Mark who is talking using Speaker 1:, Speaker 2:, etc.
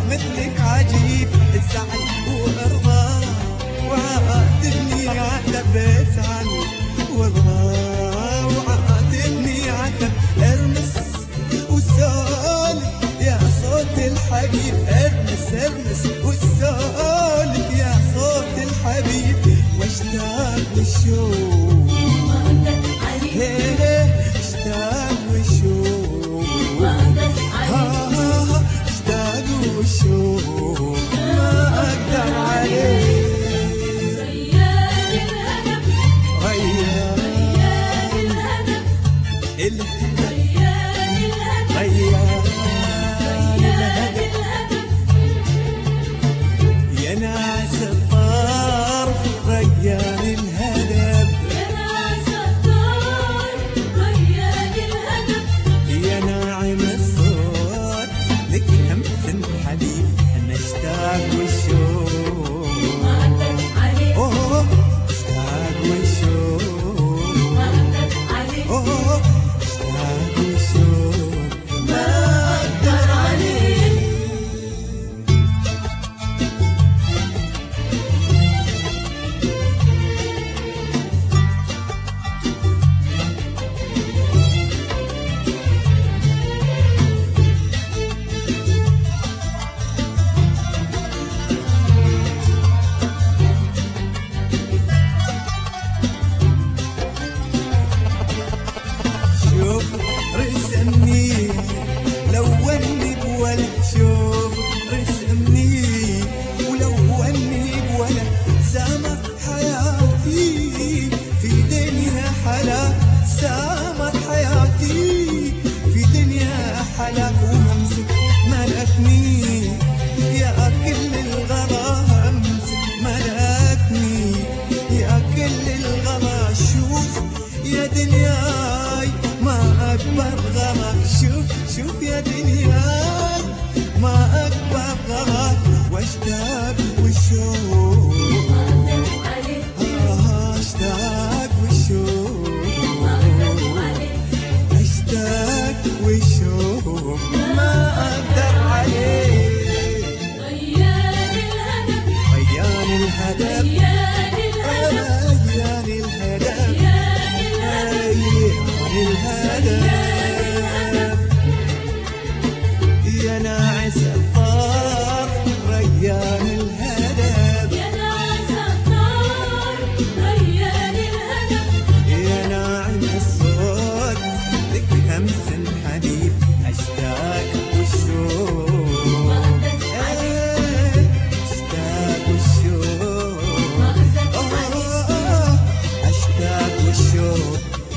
Speaker 1: مثلك عجيب الزعل وارضى وعاتبني عتب ازعل وارضى وعاتبني عتب ارمس وسولك يا صوت الحبيب ارمس ارمس وسولك يا صوت الحبيب واشتاق والشوق اشتاق والشوق اشتاق والشوق ما اقدر عليه يا ناس الطرف ريان الهدف يا ناعم الصوت لك همس حبيب انا اشتاق والشوق اشتاق والشوق اشتاق والشوق ما اقدر عليه شوف رسمني لوني بولد شوف رسمني ولوني بولد سامر حياتي في دنيا حلا سامر حياتي في دنيا حلا وهمسك ملكني يا كل الغلا همسك ملكني يا كل الغلا شوف يا دنياي ما أكبر غلا شوف يا دنياي ما أكبر غلا واشتاق والشوق اشتاق والشوق اشتاق والشوق ما أقدر عليه ريان الهدف ريان الهدف يا ناعس الطرف ريان الهدف يا ناعم الصوت لك همس حبيب اشتاق والشوق اشتاق والشوق اشتاق والشوق